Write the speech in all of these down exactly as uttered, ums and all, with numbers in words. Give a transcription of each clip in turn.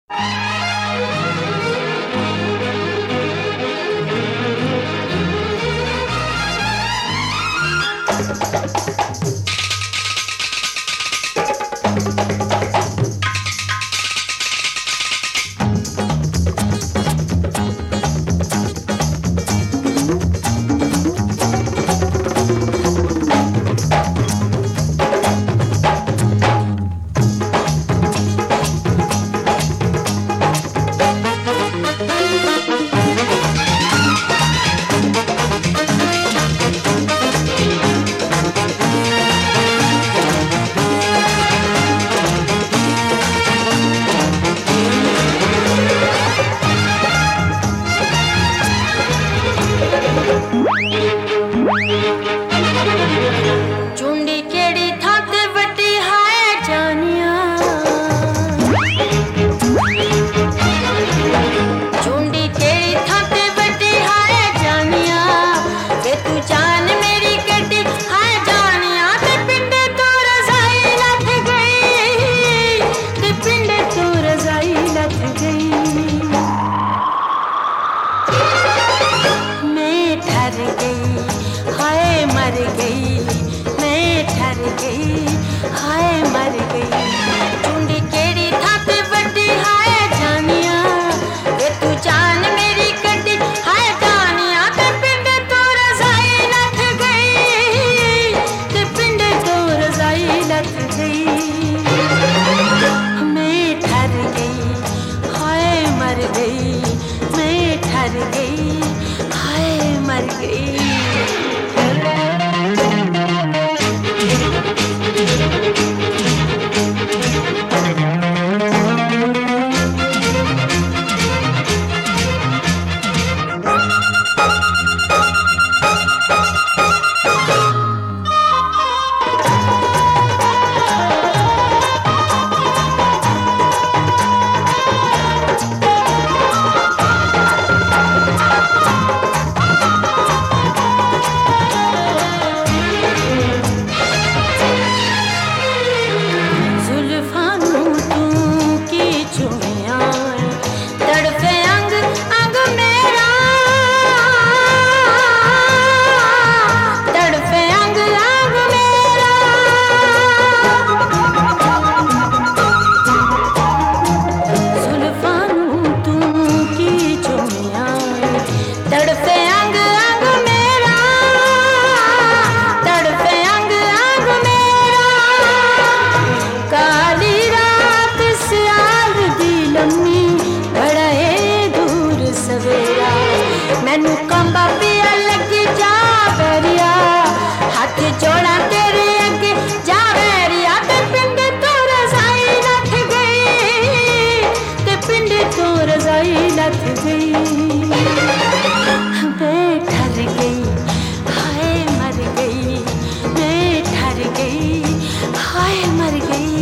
चुंडी केड़ी थाते वटी हाय जानिया, चुंडी केड़ी थाते वटी हाय जानिया, वे तू जान मेरी कटी हाय जानिया, ते पिंडे तो रजाई लथ गई, ते पिंडे तो रजाई लथ गई। मैं ठर गई हाय मर गई, मैं ठर गई हाय मर गई। चुंडी केड़ी थाते वड्डी हाय जानिया, वे तू जान मेरी कटी हाय जानिया, ते पिंडे तो रजाई लथ गई, ते पिंडे तो रजाई लथ गई। मैं ठर गई हाय मर गई, मैं ठर गई हाय मर गई। मैनू कंबा पिया लगी जा बैरिया, हाथ जोड़ा तेरे अगे जा बैरिया, ते पिंडे तो रजाई लथ गई, ते पिंडे तो रजाई लथ गई। मैं ठर गई हाय मर गई, मैं ठर गई हाय मर गई।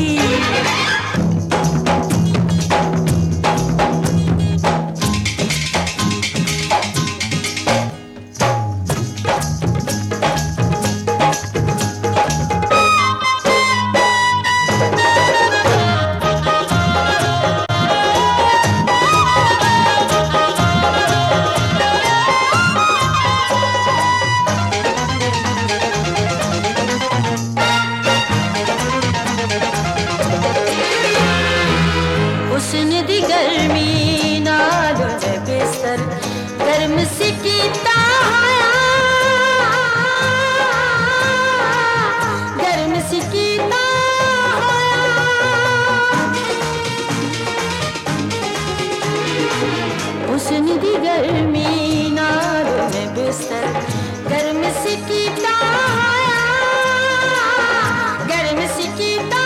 हुस्न दी गर्मी नाल बिस्तर गर्म सी कीता होया, गर्म सी कीता होया। हुस्न दी गर्मी नाल बिस्तर गर्म सी कीता होया, गर्म सी कीता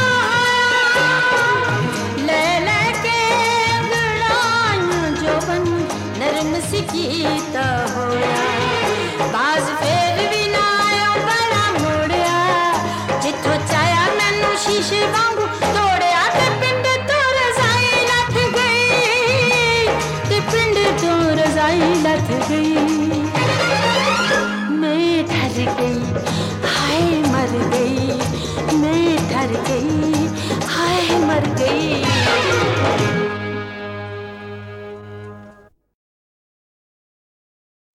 नरम सी कीता होया। बाज फेर भी ना आया बड़ा मुड़िया, जिथों चाया मैनू शीशे वांगू तोड़िया, ते पिंडे तो रजाई लथ गई, ते पिंडे तो रजाई लथ गई। मैं ठर गई हाय मर गई, मैं ठर गई हाय मर गई।